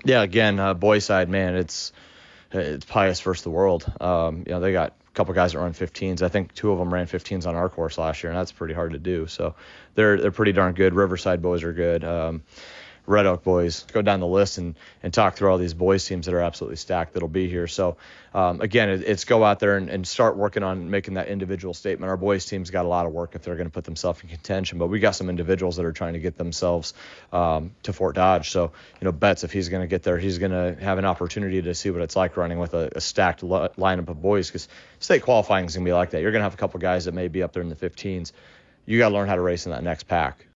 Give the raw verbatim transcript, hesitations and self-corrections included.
Yeah, again, uh, boy side, man, it's it's Pius versus the world. Um, you know, they got a couple guys that run fifteens. I think two of them ran fifteens on our course last year, and that's pretty hard to do. So they're they're pretty darn good. Riverside boys are good. Um, Red Oak boys, go down the list and, and talk through all these boys teams that are absolutely stacked that'll be here. So, um, again, it, it's go out there and, and start working on making that individual statement. Our boys team's got a lot of work if they're going to put themselves in contention, but we got some individuals that are trying to get themselves um, to Fort Dodge. So, you know, Betts, if he's going to get there, he's going to have an opportunity to see what it's like running with a, a stacked li- lineup of boys, because state qualifying is going to be like that. You're going to have a couple guys that may be up there in the fifteens. You got to learn how to race in that next pack.